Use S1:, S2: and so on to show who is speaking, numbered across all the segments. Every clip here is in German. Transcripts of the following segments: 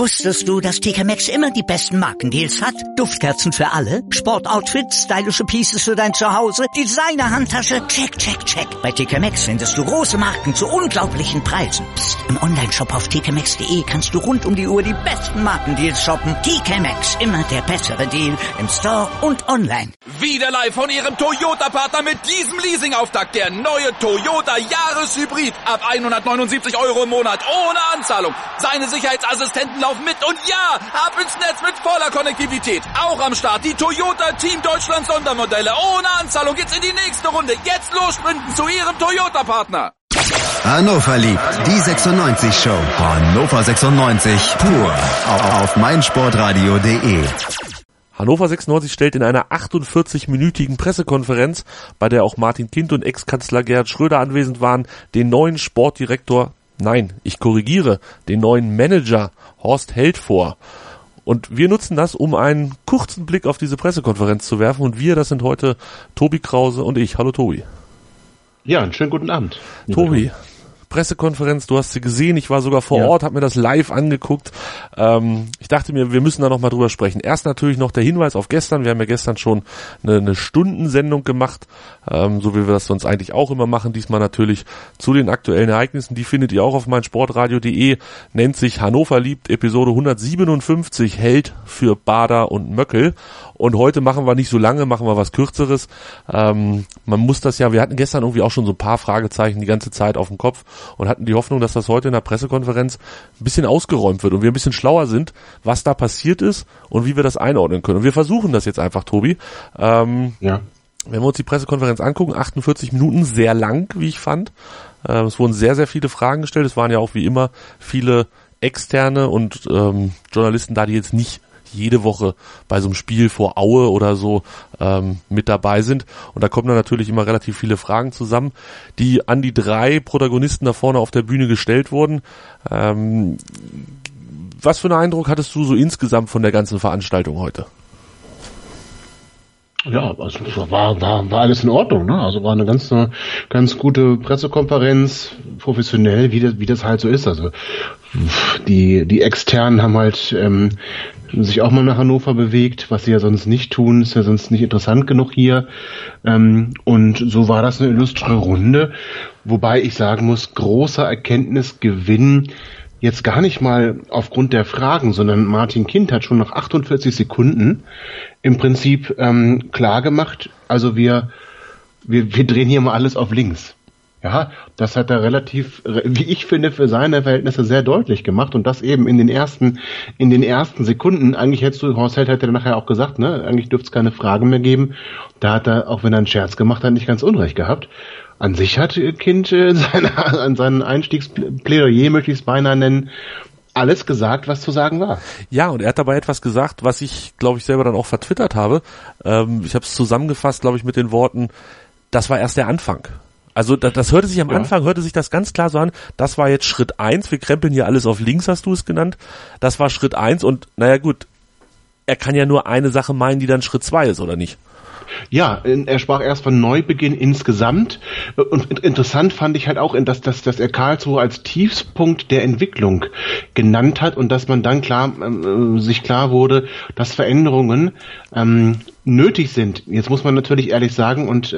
S1: Wusstest du, dass TK Maxx immer die besten Markendeals hat? Duftkerzen für alle, Sportoutfits, stylische Pieces für dein Zuhause, Designer-Handtasche, check, check, check. Bei TK Maxx findest du große Marken zu unglaublichen Preisen. Psst. Im Onlineshop auf tkmaxx.de kannst du rund um die Uhr die besten Markendeals shoppen. TK Maxx, immer der bessere Deal im Store und online.
S2: Wieder live von ihrem Toyota-Partner mit diesem Leasing-Auftakt. Der neue Toyota Jahreshybrid. Ab 179 € im Monat ohne Anzahlung. Seine Sicherheitsassistenten laufen mit und ja, ab ins Netz mit voller Konnektivität. Auch am Start die Toyota Team Deutschland Sondermodelle. Ohne Anzahlung geht's in die nächste Runde. Jetzt los sprinten zu ihrem Toyota-Partner.
S3: Hannover liebt die 96 Show. Hannover 96 pur auf meinsportradio.de.
S4: Hannover 96 stellt in einer 48-minütigen Pressekonferenz, bei der auch Martin Kind und Ex-Kanzler Gerhard Schröder anwesend waren, den neuen Sportdirektor, den neuen Manager Horst Held vor. Und wir nutzen das, um einen kurzen Blick auf diese Pressekonferenz zu werfen. Und wir, das sind heute Tobi Krause und ich. Hallo Tobi.
S5: Ja, einen schönen guten Abend.
S4: Tobi, Pressekonferenz, du hast sie gesehen, ich war sogar vor Ort, habe mir das live angeguckt. Ich dachte mir, wir müssen da nochmal drüber sprechen. Erst natürlich noch der Hinweis auf gestern, wir haben ja gestern schon eine Stundensendung gemacht, so wie wir das sonst eigentlich auch immer machen, diesmal natürlich zu den aktuellen Ereignissen, die findet ihr auch auf meinsportradio.de, nennt sich Hannover liebt, Episode 157, Held für Bader und Möckel. Und heute machen wir nicht so lange, machen wir was Kürzeres. Man muss das ja, wir hatten gestern irgendwie auch schon so ein paar Fragezeichen die ganze Zeit auf dem Kopf und hatten die Hoffnung, dass das heute in der Pressekonferenz ein bisschen ausgeräumt wird und wir ein bisschen schlauer sind, was da passiert ist und wie wir das einordnen können. Und wir versuchen das jetzt einfach, Tobi. Wenn wir uns die Pressekonferenz angucken, 48 Minuten, sehr lang, wie ich fand. Es wurden sehr, sehr viele Fragen gestellt. Es waren ja auch wie immer viele Externe und Journalisten da, die jetzt nicht jede Woche bei so einem Spiel vor Aue oder so mit dabei sind. Und da kommen dann natürlich immer relativ viele Fragen zusammen, die an die drei Protagonisten da vorne auf der Bühne gestellt wurden. Was für einen Eindruck hattest du so insgesamt von der ganzen Veranstaltung heute?
S5: Ja, also war alles in Ordnung, ne? Also war eine ganz gute Pressekonferenz, professionell, wie das halt so ist. Also die Externen haben halt sich auch mal nach Hannover bewegt, was sie ja sonst nicht tun, ist ja sonst nicht interessant genug hier. Und so war das eine illustre Runde, wobei ich sagen muss, großer Erkenntnisgewinn jetzt gar nicht mal aufgrund der Fragen, sondern Martin Kind hat schon nach 48 Sekunden im Prinzip klar gemacht, also wir drehen hier mal alles auf links. Ja, das hat er relativ, wie ich finde, für seine Verhältnisse sehr deutlich gemacht und das eben in den ersten Sekunden. Eigentlich Horst Held hätte nachher auch gesagt, ne, eigentlich dürfte es keine Fragen mehr geben. Da hat er, auch wenn er einen Scherz gemacht hat, nicht ganz unrecht gehabt. An sich hat Kind an seinen Einstiegsplädoyer, möchte ich es beinahe nennen, alles gesagt, was zu sagen war.
S4: Ja, und er hat dabei etwas gesagt, was ich, glaube ich, selber dann auch vertwittert habe. Ich habe es zusammengefasst, glaube ich, mit den Worten, das war erst der Anfang. Also das hörte sich am Anfang, hörte sich das ganz klar so an, das war jetzt Schritt 1, wir krempeln hier alles auf links, hast du es genannt, das war Schritt 1 und naja gut, er kann ja nur eine Sache meinen, die dann Schritt 2 ist, oder nicht?
S5: Ja, er sprach erst von Neubeginn insgesamt und interessant fand ich halt auch, dass er Karlsruhe als Tiefspunkt der Entwicklung genannt hat und dass man dann sich klar wurde, dass Veränderungen nötig sind. Jetzt muss man natürlich ehrlich sagen und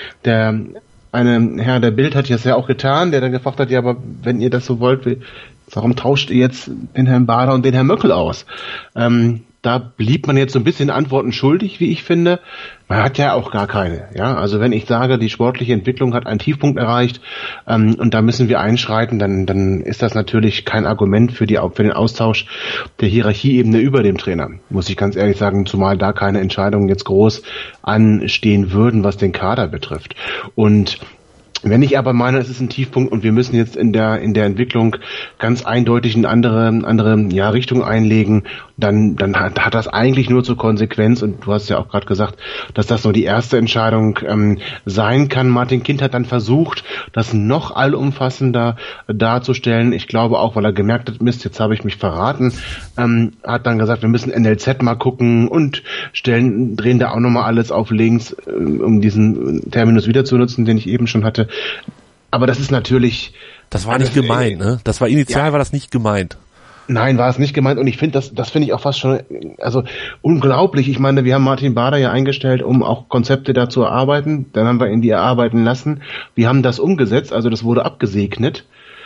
S5: eine Herr der Bild hat das ja auch getan, der dann gefragt hat, ja, aber wenn ihr das so wollt, warum tauscht ihr jetzt den Herrn Bader und den Herrn Möckel aus? Da blieb man jetzt so ein bisschen Antworten schuldig, wie ich finde. Man hat ja auch gar keine. Ja, also wenn ich sage, die sportliche Entwicklung hat einen Tiefpunkt erreicht und da müssen wir einschreiten, dann ist das natürlich kein Argument für den Austausch der Hierarchieebene über dem Trainer. Muss ich ganz ehrlich sagen, zumal da keine Entscheidungen jetzt groß anstehen würden, was den Kader betrifft. Und wenn ich aber meine, es ist ein Tiefpunkt und wir müssen jetzt in der Entwicklung ganz eindeutig eine andere Richtung einlegen, dann hat das eigentlich nur zur Konsequenz, und du hast ja auch gerade gesagt, dass das nur die erste Entscheidung sein kann. Martin Kind hat dann versucht, das noch allumfassender darzustellen. Ich glaube auch, weil er gemerkt hat, Mist, jetzt habe ich mich verraten, hat dann gesagt, wir müssen NLZ mal gucken und drehen da auch nochmal alles auf links, um diesen Terminus wieder zu nutzen, den ich eben schon hatte. Aber das ist natürlich...
S4: Das war nicht gemeint, ne? Das war initial, war das nicht gemeint.
S5: Nein, war es nicht gemeint. Und ich finde, das finde ich auch fast schon, also unglaublich. Ich meine, wir haben Martin Bader ja eingestellt, um auch Konzepte da zu erarbeiten. Dann haben wir ihn die erarbeiten lassen. Wir haben das umgesetzt, also das wurde abgesegnet.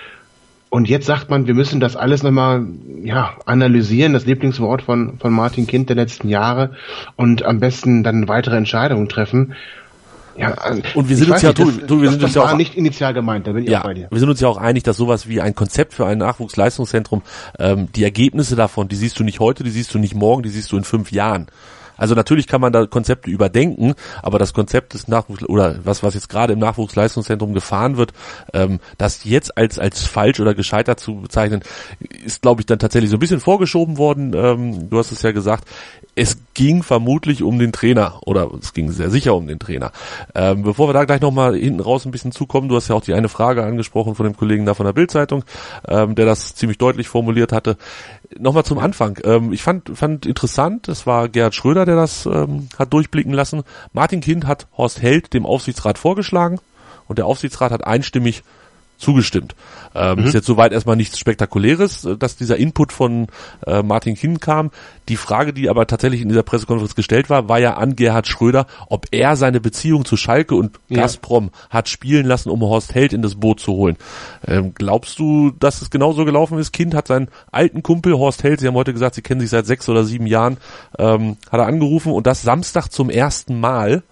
S5: Und jetzt sagt man, wir müssen das alles nochmal, analysieren, das Lieblingswort von Martin Kind der letzten Jahre, und am besten dann weitere Entscheidungen treffen. Ja,
S4: und wir sind uns ja,
S5: das war nicht initial gemeint, da bin ich auch bei dir.
S4: Wir sind uns ja auch einig, dass sowas wie ein Konzept für ein Nachwuchsleistungszentrum, die Ergebnisse davon, die siehst du nicht heute, die siehst du nicht morgen, die siehst du in 5 Jahren. Also natürlich kann man da Konzepte überdenken, aber das Konzept des Nachwuchs oder was jetzt gerade im Nachwuchsleistungszentrum gefahren wird, das jetzt als falsch oder gescheitert zu bezeichnen, ist, glaube ich, dann tatsächlich so ein bisschen vorgeschoben worden. Du hast es ja gesagt, es ging vermutlich um den Trainer oder es ging sehr sicher um den Trainer. Bevor wir da gleich nochmal hinten raus ein bisschen zukommen, du hast ja auch die eine Frage angesprochen von dem Kollegen da von der Bild-Zeitung, der das ziemlich deutlich formuliert hatte. Nochmal zum Anfang. Ich fand interessant, es war Gerhard Schröder, der das hat durchblicken lassen. Martin Kind hat Horst Held dem Aufsichtsrat vorgeschlagen und der Aufsichtsrat hat einstimmig zugestimmt. Ist jetzt soweit erstmal nichts Spektakuläres, dass dieser Input von Martin Kind kam. Die Frage, die aber tatsächlich in dieser Pressekonferenz gestellt war ja an Gerhard Schröder, ob er seine Beziehung zu Schalke und Gazprom hat spielen lassen, um Horst Held in das Boot zu holen. Glaubst du, dass es genauso gelaufen ist? Kind hat seinen alten Kumpel Horst Held, Sie haben heute gesagt, Sie kennen sich seit 6 oder 7 Jahren, hat er angerufen und das Samstag zum ersten Mal.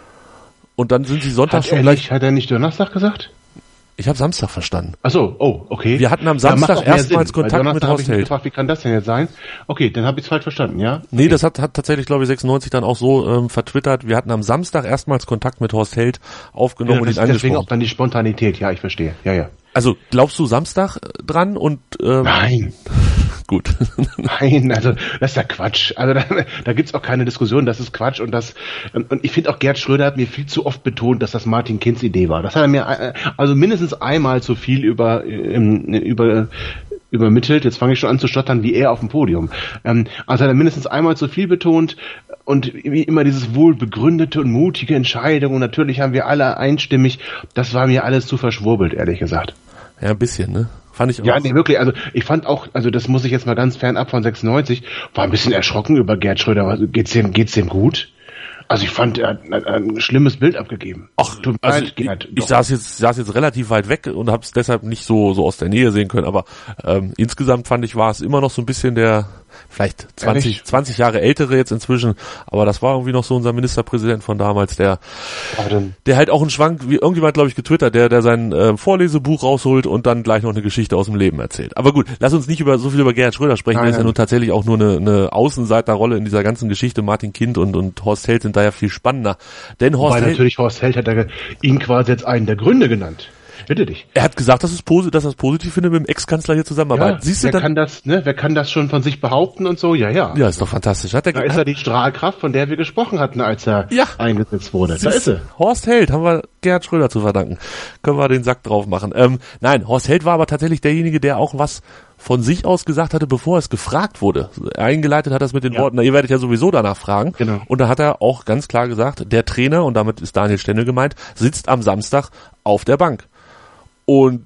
S4: Und dann sind sie Sonntag
S5: Hat er nicht Donnerstag gesagt?
S4: Ich habe Samstag verstanden.
S5: Ach so, okay.
S4: Wir hatten am Samstag erstmals Kontakt mit Horst Held.
S5: Gefragt, wie kann das denn jetzt sein? Okay, dann habe ich es falsch verstanden, ja?
S4: Nee, das hat tatsächlich, glaube ich, 96 dann auch so vertwittert. Wir hatten am Samstag erstmals Kontakt mit Horst Held aufgenommen und ihn angesprochen. Deswegen
S5: auch dann die Spontanität, ja, ich verstehe. Ja.
S4: Also, glaubst du Samstag dran und
S5: Nein.
S4: Gut.
S5: Nein, also das ist ja Quatsch. Also da gibt's auch keine Diskussion, das ist Quatsch. Und ich finde auch, Gerhard Schröder hat mir viel zu oft betont, dass das Martin Kinds Idee war. Das hat er mir also mindestens einmal zu viel übermittelt. Jetzt fange ich schon an zu stottern, wie er auf dem Podium. Also hat er mindestens einmal zu viel betont und wie immer dieses wohlbegründete und mutige Entscheidung. Und natürlich haben wir alle einstimmig, das war mir alles zu verschwurbelt, ehrlich gesagt.
S4: Ja, ein bisschen, ne? Fand ich auch.
S5: Ja, nee, wirklich, also ich fand auch, also das muss ich jetzt mal ganz fernab von 96, war ein bisschen erschrocken über Gerhard Schröder. Geht's dem gut? Also ich fand, er hat ein schlimmes Bild abgegeben.
S4: Ach, also ich saß jetzt relativ weit weg und habe es deshalb nicht so aus der Nähe sehen können, aber insgesamt fand ich, war es immer noch so ein bisschen der vielleicht 20 Jahre ältere jetzt inzwischen, aber das war irgendwie noch so unser Ministerpräsident von damals, der halt auch einen Schwank, wie irgendjemand, glaube ich, getwittert, der sein Vorlesebuch rausholt und dann gleich noch eine Geschichte aus dem Leben erzählt. Aber gut, lass uns nicht so viel über Gerhard Schröder sprechen, der ist ja nun tatsächlich auch nur eine Außenseiterrolle in dieser ganzen Geschichte. Martin Kind und Horst Held sind da ja viel spannender. Denn Horst
S5: Held hat ihn quasi jetzt einen der Gründe genannt. Bitte dich.
S4: Er hat gesagt, dass er das positiv findet, mit dem Ex-Kanzler hier zusammenarbeiten.
S5: Ja, siehst du, wer kann das schon von sich behaupten und so? Ja.
S4: Ja, ist doch fantastisch. Da ist
S5: er die Strahlkraft, von der wir gesprochen hatten, als er eingesetzt wurde. Da ist er.
S4: Horst Held, haben wir Gerhard Schröder zu verdanken. Können wir den Sack drauf machen. Nein, Horst Held war aber tatsächlich derjenige, der auch was von sich aus gesagt hatte, bevor es gefragt wurde. Eingeleitet hat das mit den Worten, na, ihr werdet ja sowieso danach fragen. Genau. Und da hat er auch ganz klar gesagt, der Trainer, und damit ist Daniel Stendel gemeint, sitzt am Samstag auf der Bank. Und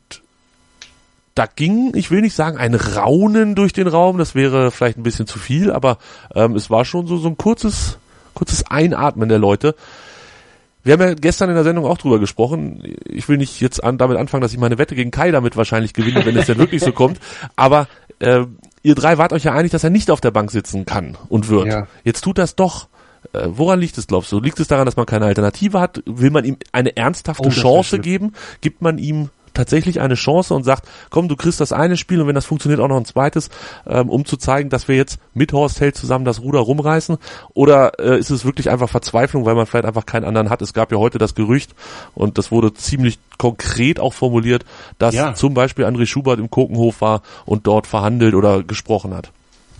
S4: da ging, ich will nicht sagen, ein Raunen durch den Raum, das wäre vielleicht ein bisschen zu viel, aber es war schon so ein kurzes Einatmen der Leute. Wir haben ja gestern in der Sendung auch drüber gesprochen. Ich will nicht jetzt damit anfangen, dass ich meine Wette gegen Kai damit wahrscheinlich gewinne, wenn es denn wirklich so kommt. Aber ihr drei wart euch ja einig, dass er nicht auf der Bank sitzen kann und wird. Ja. Jetzt tut das doch. Woran liegt es, glaubst du? Liegt es daran, dass man keine Alternative hat? Will man ihm eine ernsthafte Chance geben? Gibt man ihm tatsächlich eine Chance und sagt, komm, du kriegst das eine Spiel und wenn das funktioniert, auch noch ein zweites, um zu zeigen, dass wir jetzt mit Horst Held zusammen das Ruder rumreißen? Oder ist es wirklich einfach Verzweiflung, weil man vielleicht einfach keinen anderen hat? Es gab ja heute das Gerücht und das wurde ziemlich konkret auch formuliert, dass zum Beispiel André Schubert im Kokenhof war und dort verhandelt oder gesprochen hat.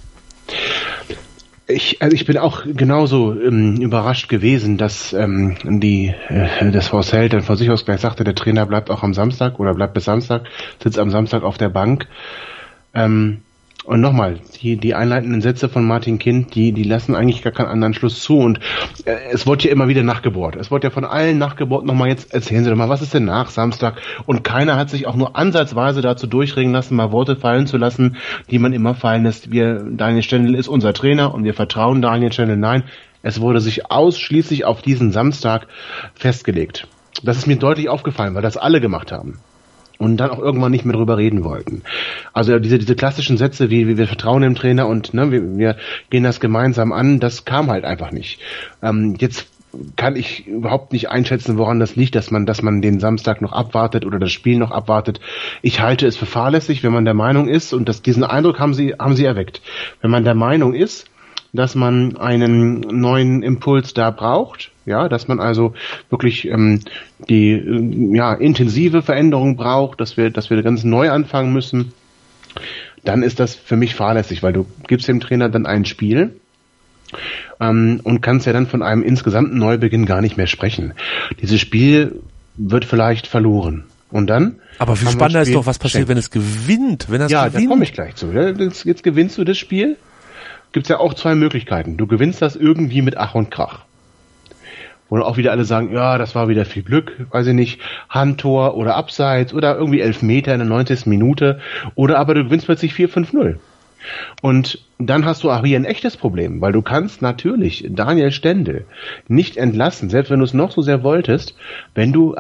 S5: Ich bin auch genauso überrascht gewesen, dass das Horst Held dann von sich aus gleich sagte, der Trainer bleibt auch am Samstag oder bleibt bis Samstag, sitzt am Samstag auf der Bank. Und nochmal, die einleitenden Sätze von Martin Kind, die lassen eigentlich gar keinen anderen Schluss zu. Und es wurde ja immer wieder nachgebohrt. Es wurde ja von allen nachgebohrt. Nochmal, jetzt erzählen Sie doch mal, was ist denn nach Samstag? Und keiner hat sich auch nur ansatzweise dazu durchringen lassen, mal Worte fallen zu lassen, die man immer fallen lässt. Daniel Stendel ist unser Trainer und wir vertrauen Daniel Stendel. Nein, es wurde sich ausschließlich auf diesen Samstag festgelegt. Das ist mir deutlich aufgefallen, weil das alle gemacht haben. Und dann auch irgendwann nicht mehr drüber reden wollten. Also diese klassischen Sätze wie wir vertrauen dem Trainer und wir gehen das gemeinsam an, das kam halt einfach nicht. Jetzt kann ich überhaupt nicht einschätzen, woran das liegt, dass man den Samstag noch abwartet oder das Spiel noch abwartet. Ich halte es für fahrlässig, wenn man der Meinung ist, und diesen Eindruck haben sie erweckt, wenn man der Meinung ist, dass man einen neuen Impuls da braucht, ja, dass man also wirklich intensive Veränderung braucht, dass wir ganz neu anfangen müssen, dann ist das für mich fahrlässig, weil du gibst dem Trainer dann ein Spiel und kannst ja dann von einem insgesamten Neubeginn gar nicht mehr sprechen. Dieses Spiel wird vielleicht verloren. Und dann?
S4: Aber viel spannender ist doch, was passiert, wenn es gewinnt. Wenn das gewinnt.
S5: Da komme ich gleich zu. Jetzt gewinnst du das Spiel. Gibt's ja auch zwei Möglichkeiten. Du gewinnst das irgendwie mit Ach und Krach. Wo dann auch wieder alle sagen, ja, das war wieder viel Glück, weiß ich nicht, Handtor oder Abseits oder irgendwie Elfmeter in der 90. Minute. Oder aber du gewinnst plötzlich 4-5-0. Und dann hast du auch hier ein echtes Problem, weil du kannst natürlich Daniel Stendel nicht entlassen, selbst wenn du es noch so sehr wolltest, wenn du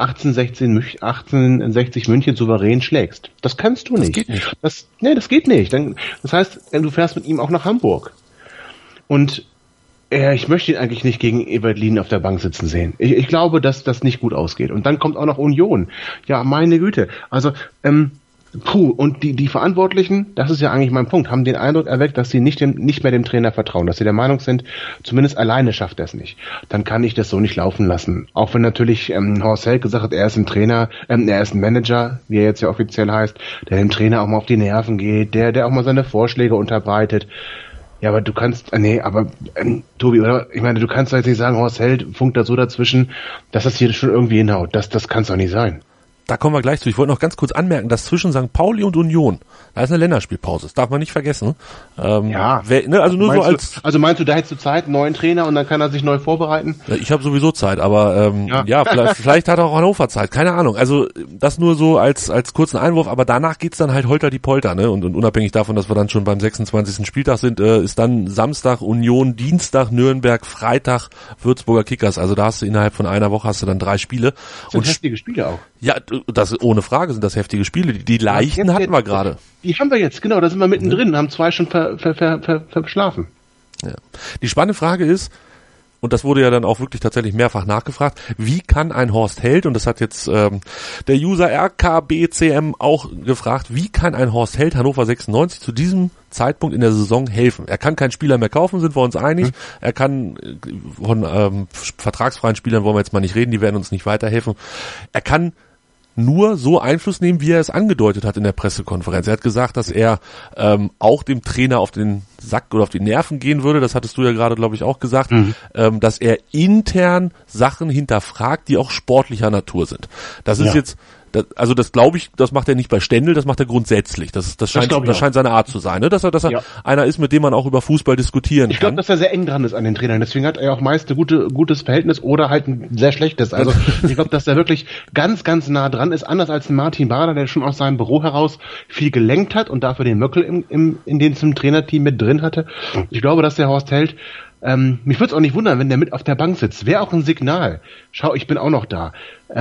S5: 1860 München souverän schlägst. Das kannst du nicht. Das geht nicht. Das heißt, du fährst mit ihm auch nach Hamburg. Und ich möchte ihn eigentlich nicht gegen Ebert Lien auf der Bank sitzen sehen. Ich glaube, dass das nicht gut ausgeht. Und dann kommt auch noch Union. Ja, meine Güte. Also, und die Verantwortlichen, das ist ja eigentlich mein Punkt, haben den Eindruck erweckt, dass sie nicht mehr dem Trainer vertrauen, dass sie der Meinung sind, zumindest alleine schafft er es nicht. Dann kann ich das so nicht laufen lassen. Auch wenn natürlich Horst Held gesagt hat, er ist ein Trainer, er ist ein Manager, wie er jetzt ja offiziell heißt, der dem Trainer auch mal auf die Nerven geht, der auch mal seine Vorschläge unterbreitet. Ja, aber du kannst, Tobi, oder? Ich meine, du kannst doch jetzt nicht sagen, Horst Held funkt da so dazwischen, dass das hier schon irgendwie hinhaut. Das kann es doch nicht sein.
S4: Da kommen wir gleich zu. Ich wollte noch ganz kurz anmerken, dass zwischen St. Pauli und Union, da ist eine Länderspielpause. Das darf man nicht vergessen.
S5: Also meinst du, da hättest du Zeit, einen neuen Trainer und dann kann er sich neu vorbereiten?
S4: Ich habe sowieso Zeit, aber vielleicht hat auch Hannover Zeit. Keine Ahnung. Also das nur so als kurzen Einwurf, aber danach geht's dann halt holter die Polter, ne? Und unabhängig davon, dass wir dann schon beim 26. Spieltag sind, ist dann Samstag Union, Dienstag Nürnberg, Freitag Würzburger Kickers. Also da hast du innerhalb von einer Woche dann 3 Spiele.
S5: Das sind heftige Spiele auch.
S4: Ja, das ohne Frage sind das heftige Spiele. Die leichten hatten wir gerade.
S5: Die haben wir jetzt, genau, da sind wir mittendrin, haben 2 schon verschlafen.
S4: Ja. Die spannende Frage ist, und das wurde ja dann auch wirklich tatsächlich mehrfach nachgefragt, wie kann ein Horst Held, und das hat jetzt der User RKBCM auch gefragt, wie kann ein Horst Held Hannover 96 zu diesem Zeitpunkt in der Saison helfen? Er kann keinen Spieler mehr kaufen, sind wir uns einig. Er kann von vertragsfreien Spielern wollen wir jetzt mal nicht reden, die werden uns nicht weiterhelfen. Er kann nur so Einfluss nehmen, wie er es angedeutet hat in der Pressekonferenz. Er hat gesagt, dass er auch dem Trainer auf den Sack oder auf die Nerven gehen würde. Das hattest du ja gerade, glaube ich, auch gesagt, dass er intern Sachen hinterfragt, die auch sportlicher Natur sind. Das ist jetzt, das glaube ich, das macht er nicht bei Stendel, das macht er grundsätzlich. Das scheint seine Art zu sein, ne? Dass er einer ist, mit dem man auch über Fußball diskutieren kann.
S5: Ich glaube, dass er sehr eng dran ist an den Trainern. Deswegen hat er auch meist ein gutes Verhältnis oder halt ein sehr schlechtes. Also ich glaube, dass er wirklich ganz, ganz nah dran ist. Anders als ein Martin Bader, der schon aus seinem Büro heraus viel gelenkt hat und dafür den Möckel in den zum Trainerteam mit drin hatte. Ich glaube, dass der Horst Held, mich würde es auch nicht wundern, wenn der mit auf der Bank sitzt. Wäre auch ein Signal. Schau, ich bin auch noch da.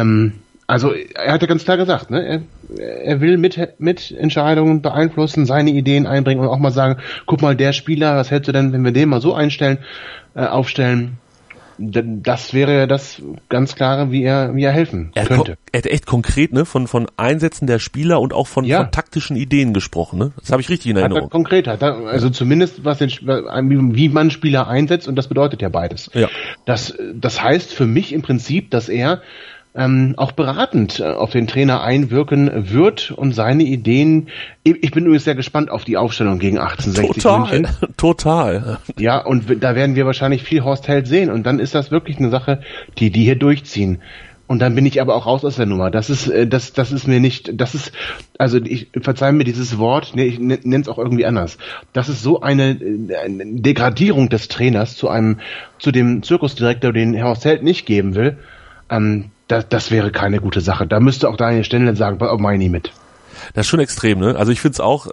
S5: Also er hat ja ganz klar gesagt, ne, er will mit Entscheidungen beeinflussen, seine Ideen einbringen und auch mal sagen, guck mal, der Spieler, was hältst du denn, wenn wir den mal so aufstellen? Das wäre das ganz klare, wie er helfen könnte.
S4: Er hat echt konkret, ne, von Einsätzen der Spieler und auch von taktischen Ideen gesprochen, ne? Das habe ich richtig in Erinnerung.
S5: Also zumindest wie man Spieler einsetzt, und das bedeutet ja beides. Ja. Das heißt für mich im Prinzip, dass er auch beratend auf den Trainer einwirken wird und seine Ideen. Ich bin übrigens sehr gespannt auf die Aufstellung gegen 1860 München.
S4: Total.
S5: Ja, und da werden wir wahrscheinlich viel Horst Held sehen, und dann ist das wirklich eine Sache, die hier durchziehen. Und dann bin ich aber auch raus aus der Nummer. Das ist mir nicht, also ich verzeih mir dieses Wort, ich nenne es auch irgendwie anders. Das ist so eine Degradierung des Trainers zu dem Zirkusdirektor, den Horst Held nicht geben will. Das wäre keine gute Sache. Da müsste auch Daniel Stendel sagen, mach ich nie mit.
S4: Das ist schon extrem, ne? Also ich finde es auch,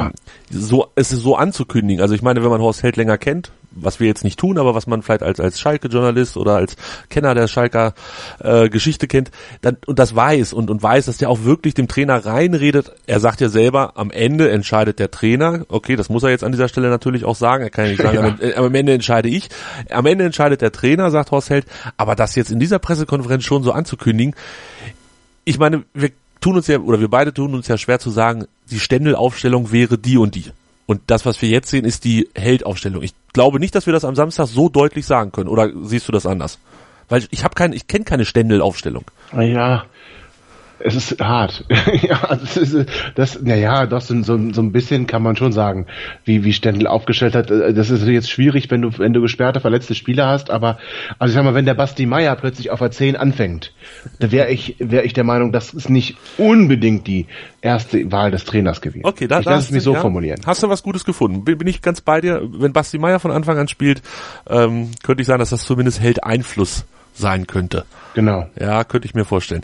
S4: es ist so anzukündigen. Also ich meine, wenn man Horst Held länger kennt, was wir jetzt nicht tun, aber was man vielleicht als Schalke-Journalist oder als Kenner der Schalker Geschichte kennt, dann, und das weiß und weiß, dass der auch wirklich dem Trainer reinredet. Er sagt ja selber, am Ende entscheidet der Trainer. Okay, das muss er jetzt an dieser Stelle natürlich auch sagen. Er kann ja nicht sagen, am Ende entscheide ich. Am Ende entscheidet der Trainer, sagt Horst Held. Aber das jetzt in dieser Pressekonferenz schon so anzukündigen, ich meine, wir beide tun uns ja schwer zu sagen, die Stendel-Aufstellung wäre die und die. Und das, was wir jetzt sehen, ist die Held-Aufstellung. Ich glaube nicht, dass wir das am Samstag so deutlich sagen können. Oder siehst du das anders? Weil ich kenne keine Stendel-Aufstellung.
S5: Ja, es ist hart. Ja, doch so ein bisschen kann man schon sagen, wie Stendel aufgestellt hat. Das ist jetzt schwierig, wenn du gesperrte, verletzte Spieler hast, aber also ich sag mal, wenn der Basti Meier plötzlich auf der 10 anfängt, da wäre ich der Meinung, das ist nicht unbedingt die erste Wahl des Trainers gewesen.
S4: Okay,
S5: ich lasse es mich so formulieren.
S4: Hast du was Gutes gefunden? Bin ich ganz bei dir. Wenn Basti Meier von Anfang an spielt, könnte ich sagen, dass das zumindest Held Einfluss sein könnte.
S5: Genau.
S4: Ja, könnte ich mir vorstellen.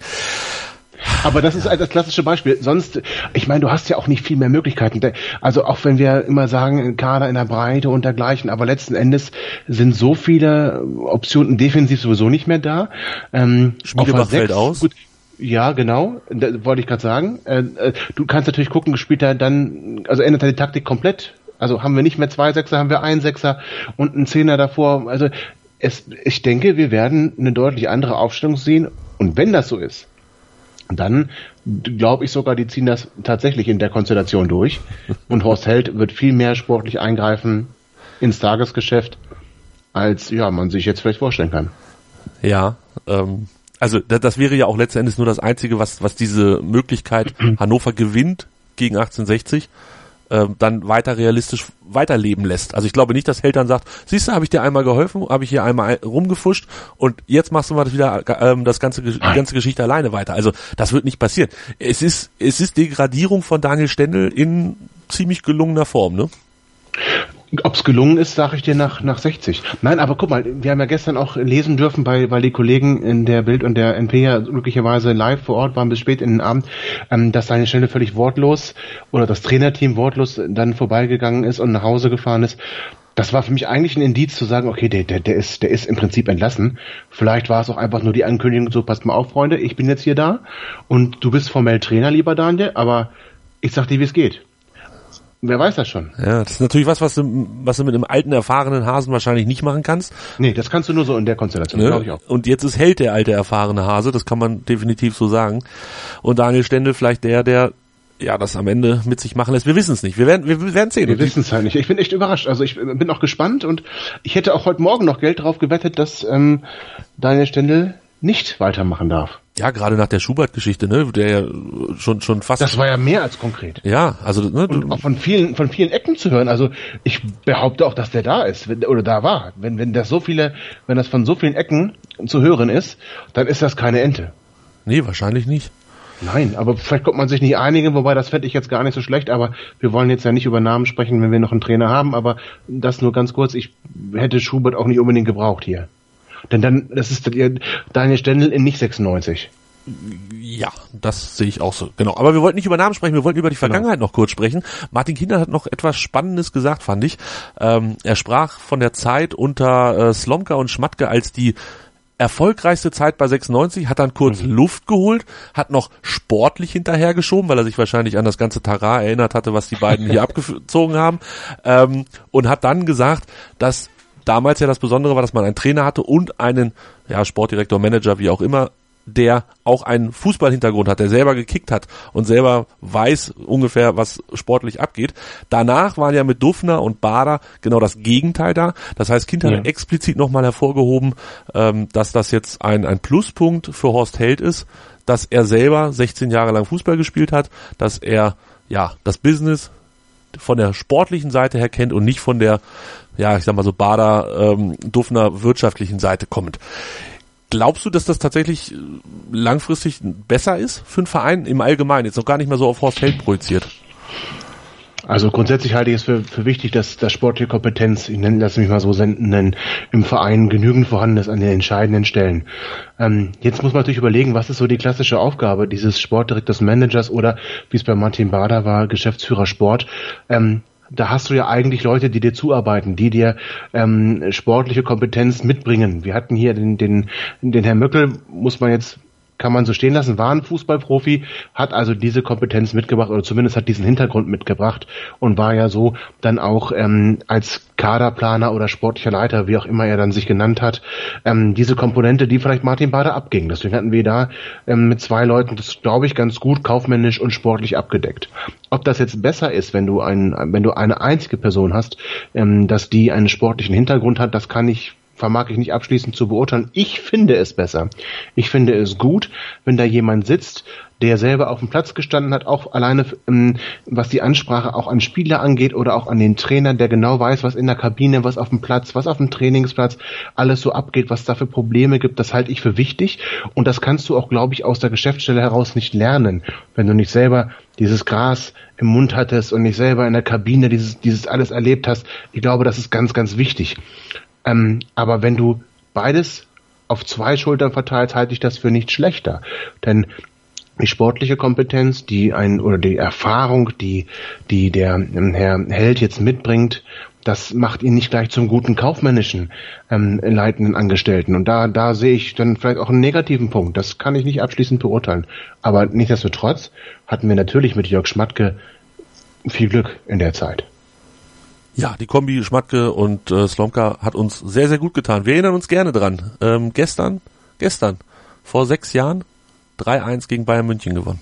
S5: Aber das ist das klassische Beispiel. Sonst, ich meine, du hast ja auch nicht viel mehr Möglichkeiten. Also auch wenn wir immer sagen, Kader in der Breite und dergleichen, aber letzten Endes sind so viele Optionen defensiv sowieso nicht mehr da.
S4: Spielebach fällt aus. Gut,
S5: ja, genau. Wollte ich gerade sagen. Du kannst natürlich gucken, spielt er dann, also ändert er die Taktik komplett. Also haben wir nicht mehr 2 Sechser, haben wir 1 Sechser und einen Zehner davor. Also ich denke, wir werden eine deutlich andere Aufstellung sehen. Und wenn das so ist, dann glaube ich sogar, die ziehen das tatsächlich in der Konstellation durch. Und Horst Held wird viel mehr sportlich eingreifen ins Tagesgeschäft, als man sich jetzt vielleicht vorstellen kann.
S4: Ja, also das wäre ja auch letzten Endes nur das Einzige, was diese Möglichkeit Hannover gewinnt gegen 1860, dann weiter realistisch weiterleben lässt. Also ich glaube nicht, dass Held dann sagt, siehst du, habe ich dir einmal geholfen, habe ich hier einmal rumgefuscht und jetzt machst du mal wieder die ganze Geschichte alleine weiter. Also das wird nicht passieren. Es ist Degradierung von Daniel Stendel in ziemlich gelungener Form, ne?
S5: Ob's gelungen ist, sage ich dir nach 60. Nein, aber guck mal, wir haben ja gestern auch lesen dürfen, weil die Kollegen in der Bild und der NP ja glücklicherweise live vor Ort waren bis spät in den Abend, dass Daniel Stendel völlig wortlos oder das Trainerteam wortlos dann vorbeigegangen ist und nach Hause gefahren ist. Das war für mich eigentlich ein Indiz zu sagen, okay, der ist im Prinzip entlassen. Vielleicht war es auch einfach nur die Ankündigung, so passt mal auf, Freunde, ich bin jetzt hier da und du bist formell Trainer, lieber Daniel, aber ich sag dir, wie es geht. Wer weiß das schon?
S4: Ja, das ist natürlich was du mit einem alten, erfahrenen Hasen wahrscheinlich nicht machen kannst.
S5: Nee, das kannst du nur so in der Konstellation, glaube ich auch.
S4: Und jetzt ist Held der alte, erfahrene Hase, das kann man definitiv so sagen. Und Daniel Stendel vielleicht der das am Ende mit sich machen lässt. Wir wissen es nicht. Wir werden sehen.
S5: Wir wissen es halt nicht. Ich bin echt überrascht. Also ich bin auch gespannt und ich hätte auch heute Morgen noch Geld drauf gewettet, dass Daniel Stendel nicht weitermachen darf.
S4: Ja, gerade nach der Schubert-Geschichte, ne, der ja schon fast.
S5: Das war ja mehr als konkret.
S4: Ja, also
S5: und auch von vielen Ecken zu hören. Also ich behaupte auch, dass der da ist oder da war. Wenn das von so vielen Ecken zu hören ist, dann ist das keine Ente.
S4: Nee, wahrscheinlich nicht.
S5: Nein, aber vielleicht kommt man sich nicht einigen, wobei das fände ich jetzt gar nicht so schlecht, aber wir wollen jetzt ja nicht über Namen sprechen, wenn wir noch einen Trainer haben, aber das nur ganz kurz, ich hätte Schubert auch nicht unbedingt gebraucht hier. Denn dann, das ist Daniel Stendel in nicht 96.
S4: Ja, das sehe ich auch so. Genau. Aber wir wollten nicht über Namen sprechen, wir wollten über die Vergangenheit noch kurz sprechen. Martin Kindert hat noch etwas Spannendes gesagt, fand ich. Er sprach von der Zeit unter Slomka und Schmatke als die erfolgreichste Zeit bei 96, hat dann kurz Luft geholt, hat noch sportlich hinterhergeschoben, weil er sich wahrscheinlich an das ganze Tara erinnert hatte, was die beiden hier abgezogen haben, und hat dann gesagt, dass damals ja das Besondere war, dass man einen Trainer hatte und einen Sportdirektor, Manager, wie auch immer, der auch einen Fußballhintergrund hat, der selber gekickt hat und selber weiß ungefähr, was sportlich abgeht. Danach waren ja mit Dufner und Bader genau das Gegenteil da. Das heißt, Kind hat explizit nochmal hervorgehoben, dass das jetzt ein Pluspunkt für Horst Held ist, dass er selber 16 Jahre lang Fußball gespielt hat, dass er das Business von der sportlichen Seite her kennt und nicht von der, ich sag mal so Bader, Dufner wirtschaftlichen Seite kommt. Glaubst du, dass das tatsächlich langfristig besser ist für einen Verein im Allgemeinen? Jetzt noch gar nicht mehr so auf Horst Held projiziert.
S5: Also grundsätzlich halte ich es für wichtig, dass sportliche Kompetenz, lass mich mal so nennen, im Verein genügend vorhanden ist an den entscheidenden Stellen. Jetzt muss man natürlich überlegen, was ist so die klassische Aufgabe dieses Sportdirektors, Managers oder, wie es bei Martin Bader war, Geschäftsführer Sport. Da hast du ja eigentlich Leute, die dir zuarbeiten, die dir sportliche Kompetenz mitbringen. Wir hatten hier den Herrn Möckel, kann man so stehen lassen, war ein Fußballprofi, hat also diese Kompetenz mitgebracht oder zumindest hat diesen Hintergrund mitgebracht und war ja so dann auch als Kaderplaner oder sportlicher Leiter, wie auch immer er dann sich genannt hat, diese Komponente, die vielleicht Martin Bader abging. Deswegen hatten wir da mit 2 Leuten das, glaube ich, ganz gut kaufmännisch und sportlich abgedeckt. Ob das jetzt besser ist, wenn du eine einzige Person hast, dass die einen sportlichen Hintergrund hat, das vermag ich nicht abschließend zu beurteilen. Ich finde es besser. Ich finde es gut, wenn da jemand sitzt, der selber auf dem Platz gestanden hat, auch alleine, was die Ansprache auch an Spieler angeht oder auch an den Trainer, der genau weiß, was in der Kabine, was auf dem Platz, was auf dem Trainingsplatz alles so abgeht, was da für Probleme gibt, das halte ich für wichtig und das kannst du auch, glaube ich, aus der Geschäftsstelle heraus nicht lernen, wenn du nicht selber dieses Gras im Mund hattest und nicht selber in der Kabine dieses alles erlebt hast. Ich glaube, das ist ganz, ganz wichtig. Aber wenn du beides auf 2 Schultern verteilst, halte ich das für nicht schlechter. Denn die sportliche Kompetenz, die Erfahrung, die der Herr Held jetzt mitbringt, das macht ihn nicht gleich zum guten kaufmännischen leitenden Angestellten. Und da sehe ich dann vielleicht auch einen negativen Punkt. Das kann ich nicht abschließend beurteilen. Aber nichtsdestotrotz hatten wir natürlich mit Jörg Schmatke viel Glück in der Zeit.
S4: Ja, die Kombi Schmatke und Slomka hat uns sehr, sehr gut getan. Wir erinnern uns gerne dran. Gestern, vor 6 Jahren, 3-1 gegen Bayern München gewonnen.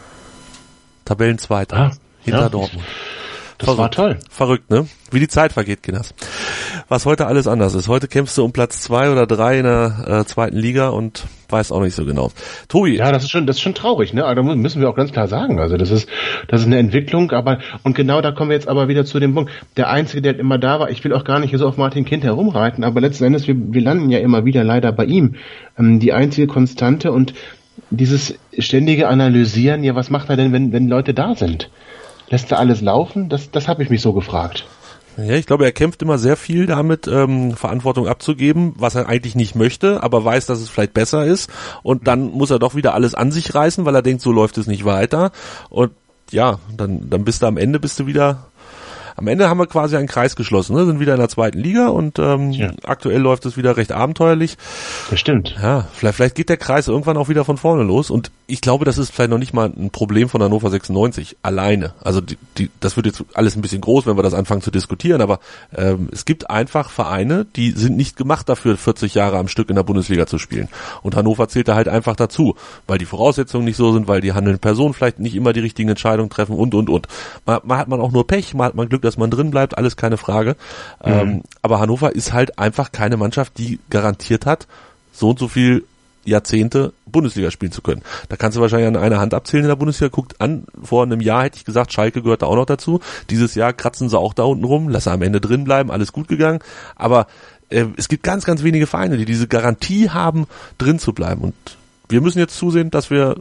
S4: Tabellenzweiter, hinter Dortmund.
S5: Das war toll.
S4: Verrückt, ne? Wie die Zeit vergeht, Kinders. Was heute alles anders ist. Heute kämpfst du um Platz 2 oder 3 in der 2. Liga und weiß auch nicht so genau. Tobi.
S5: Ja, das ist schon traurig, ne? Also, da müssen wir auch ganz klar sagen. Also das ist eine Entwicklung, und genau da kommen wir jetzt aber wieder zu dem Punkt. Der Einzige, der immer da war, ich will auch gar nicht so auf Martin Kind herumreiten, aber letzten Endes, wir landen ja immer wieder leider bei ihm. Die einzige Konstante und dieses ständige Analysieren, ja, was macht er denn, wenn Leute da sind? Lässt er alles laufen? Das habe ich mich so gefragt.
S4: Ja, ich glaube, er kämpft immer sehr viel damit, Verantwortung abzugeben, was er eigentlich nicht möchte, aber weiß, dass es vielleicht besser ist. Und dann muss er doch wieder alles an sich reißen, weil er denkt, so läuft es nicht weiter. Und ja, dann bist du am Ende haben wir quasi einen Kreis geschlossen, ne? Sind wieder in der 2. Liga und aktuell läuft es wieder recht abenteuerlich.
S5: Das stimmt.
S4: Ja, vielleicht geht der Kreis irgendwann auch wieder von vorne los und ich glaube, das ist vielleicht noch nicht mal ein Problem von Hannover 96 alleine. Also das wird jetzt alles ein bisschen groß, wenn wir das anfangen zu diskutieren, aber es gibt einfach Vereine, die sind nicht gemacht dafür, 40 Jahre am Stück in der Bundesliga zu spielen. Und Hannover zählt da halt einfach dazu, weil die Voraussetzungen nicht so sind, weil die handelnden Personen vielleicht nicht immer die richtigen Entscheidungen treffen und. Mal hat man auch nur Pech, mal hat man Glück, dass man drin bleibt, alles keine Frage. Aber Hannover ist halt einfach keine Mannschaft, die garantiert hat, so und so viel Jahrzehnte Bundesliga spielen zu können. Da kannst du wahrscheinlich an einer Hand abzählen in der Bundesliga. Guckt an, vor einem Jahr hätte ich gesagt, Schalke gehört da auch noch dazu. Dieses Jahr kratzen sie auch da unten rum, lassen am Ende drin bleiben, alles gut gegangen. Aber es gibt ganz, ganz wenige Vereine, die diese Garantie haben, drin zu bleiben. Und wir müssen jetzt zusehen, dass wir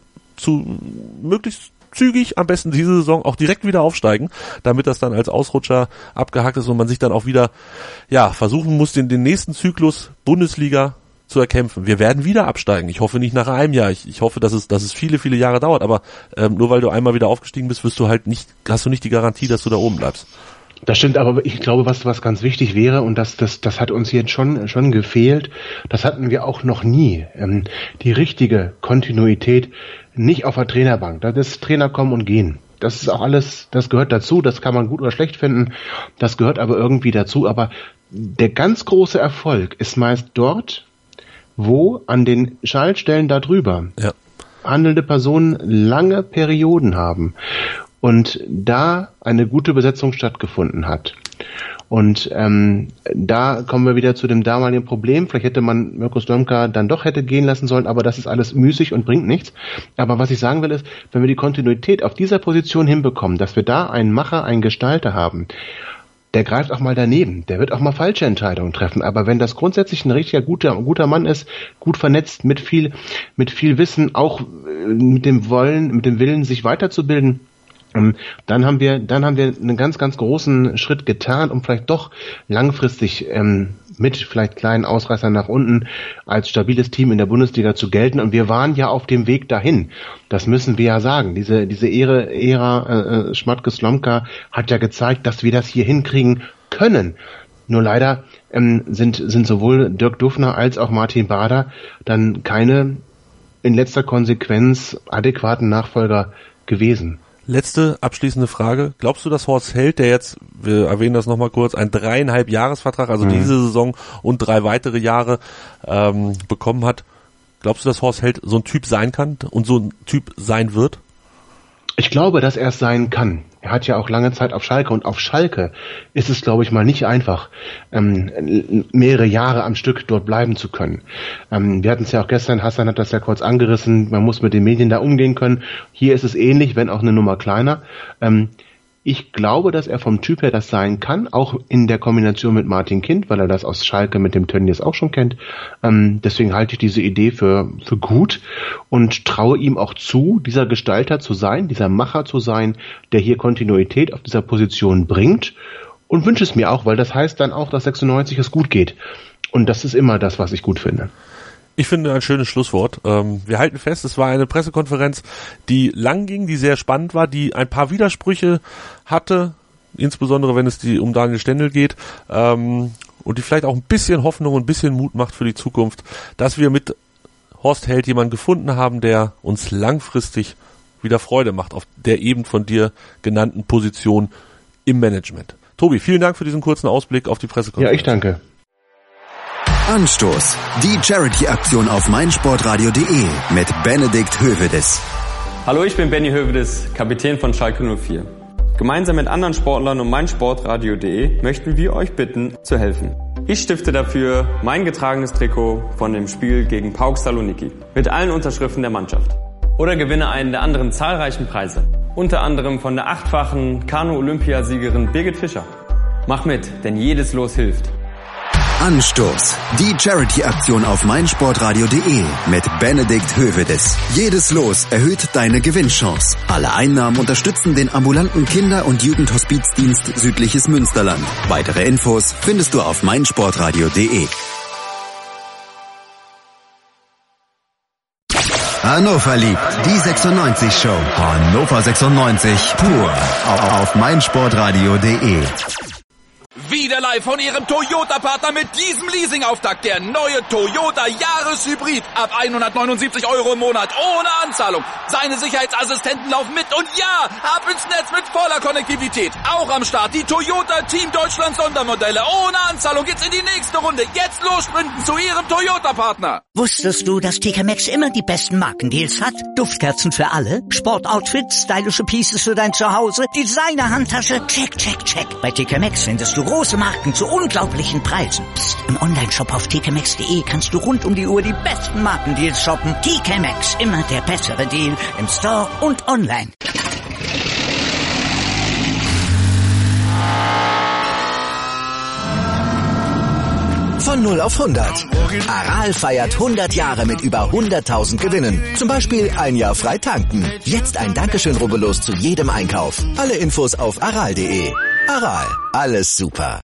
S4: möglichst zügig, am besten diese Saison, auch direkt wieder aufsteigen, damit das dann als Ausrutscher abgehakt ist und man sich dann auch wieder versuchen muss, den nächsten Zyklus Bundesliga zu erkämpfen. Wir werden wieder absteigen. Ich hoffe nicht nach einem Jahr. Ich hoffe, dass es viele, viele Jahre dauert, aber nur weil du einmal wieder aufgestiegen bist, hast du nicht die Garantie, dass du da oben bleibst.
S5: Das stimmt, aber ich glaube, was ganz wichtig wäre, und das hat uns jetzt schon gefehlt, das hatten wir auch noch nie, die richtige Kontinuität nicht auf der Trainerbank. Da ist Trainer kommen und gehen. Das ist auch alles, das gehört dazu, das kann man gut oder schlecht finden, das gehört aber irgendwie dazu, aber der ganz große Erfolg ist meist dort, wo an den Schaltstellen darüber handelnde Personen lange Perioden haben und da eine gute Besetzung stattgefunden hat. Und da kommen wir wieder zu dem damaligen Problem. Vielleicht hätte man Mirko Slomka dann doch hätte gehen lassen sollen, aber das ist alles müßig und bringt nichts. Aber was ich sagen will ist, wenn wir die Kontinuität auf dieser Position hinbekommen, dass wir da einen Macher, einen Gestalter haben, der greift auch mal daneben, der wird auch mal falsche Entscheidungen treffen. Aber wenn das grundsätzlich ein richtiger guter Mann ist, gut vernetzt, mit viel Wissen, auch mit dem Willen, sich weiterzubilden, dann haben wir einen ganz, ganz großen Schritt getan, um vielleicht doch langfristig mit vielleicht kleinen Ausreißern nach unten als stabiles Team in der Bundesliga zu gelten. Und wir waren ja auf dem Weg dahin. Das müssen wir ja sagen. Diese Ära Schmatke-Slomka hat ja gezeigt, dass wir das hier hinkriegen können. Nur leider sind sowohl Dirk Dufner als auch Martin Bader dann keine in letzter Konsequenz adäquaten Nachfolger gewesen.
S4: Letzte abschließende Frage. Glaubst du, dass Horst Held, der jetzt, wir erwähnen das nochmal kurz, einen 3,5 Jahresvertrag, also diese Saison und 3 weitere Jahre bekommen hat, glaubst du, dass Horst Held so ein Typ sein kann und so ein Typ sein wird?
S5: Ich glaube, dass er es sein kann. Er hat ja auch lange Zeit auf Schalke und auf Schalke ist es, glaube ich, mal nicht einfach, mehrere Jahre am Stück dort bleiben zu können. Wir hatten es ja auch gestern, Hassan hat das ja kurz angerissen, man muss mit den Medien da umgehen können. Hier ist es ähnlich, wenn auch eine Nummer kleiner. Ich glaube, dass er vom Typ her das sein kann, auch in der Kombination mit Martin Kind, weil er das aus Schalke mit dem Tönnies auch schon kennt. Deswegen halte ich diese Idee für gut und traue ihm auch zu, dieser Gestalter zu sein, dieser Macher zu sein, der hier Kontinuität auf dieser Position bringt, und wünsche es mir auch, weil das heißt dann auch, dass 96 es gut geht. Und das ist immer das, was ich gut finde.
S4: Ich finde ein schönes Schlusswort. Wir halten fest, es war eine Pressekonferenz, die lang ging, die sehr spannend war, die ein paar Widersprüche hatte, insbesondere wenn es um Daniel Stendel geht, und die vielleicht auch ein bisschen Hoffnung und ein bisschen Mut macht für die Zukunft, dass wir mit Horst Held jemanden gefunden haben, der uns langfristig wieder Freude macht auf der eben von dir genannten Position im Management. Tobi, vielen Dank für diesen kurzen Ausblick auf die Pressekonferenz.
S5: Ja, ich danke.
S3: Anstoß. Die Charity-Aktion auf meinsportradio.de mit Benedikt Hövedes.
S6: Hallo, ich bin Benny Hövedes, Kapitän von Schalke 04. Gemeinsam mit anderen Sportlern und meinsportradio.de möchten wir euch bitten, zu helfen. Ich stifte dafür mein getragenes Trikot von dem Spiel gegen PAOK Saloniki mit allen Unterschriften der Mannschaft. Oder gewinne einen der anderen zahlreichen Preise. Unter anderem von der 8-fachen Kanu-Olympiasiegerin Birgit Fischer. Mach mit, denn jedes Los hilft.
S3: Anstoß. Die Charity-Aktion auf meinsportradio.de mit Benedikt Hövedes. Jedes Los erhöht deine Gewinnchance. Alle Einnahmen unterstützen den ambulanten Kinder- und Jugendhospizdienst Südliches Münsterland. Weitere Infos findest du auf meinsportradio.de. Hannover liebt die 96 Show. Hannover 96 pur auf meinsportradio.de.
S2: Wieder live von Ihrem Toyota-Partner mit diesem Leasing-Auftakt. Der neue Toyota Jahreshybrid. Ab 179 € im Monat. Ohne Anzahlung. Seine Sicherheitsassistenten laufen mit. Und ja, ab ins Netz mit voller Konnektivität. Auch am Start die Toyota Team Deutschland Sondermodelle. Ohne Anzahlung geht's in die nächste Runde. Jetzt los sprinten zu Ihrem Toyota-Partner.
S1: Wusstest du, dass TK Maxx immer die besten Markendeals hat? Duftkerzen für alle, Sportoutfits, stylische Pieces für dein Zuhause, Designer-Handtasche, check, check, check. Bei TK Maxx findest du große Marken zu unglaublichen Preisen. Psst. Im Onlineshop auf tkmaxx.de kannst du rund um die Uhr die besten Markendeals shoppen. TK Maxx, immer der bessere Deal im Store und online.
S7: Von 0 auf 100. Aral feiert 100 Jahre mit über 100.000 Gewinnen. Zum Beispiel ein Jahr frei tanken. Jetzt ein Dankeschön, rubbellos zu jedem Einkauf. Alle Infos auf aral.de. Aral, alles super.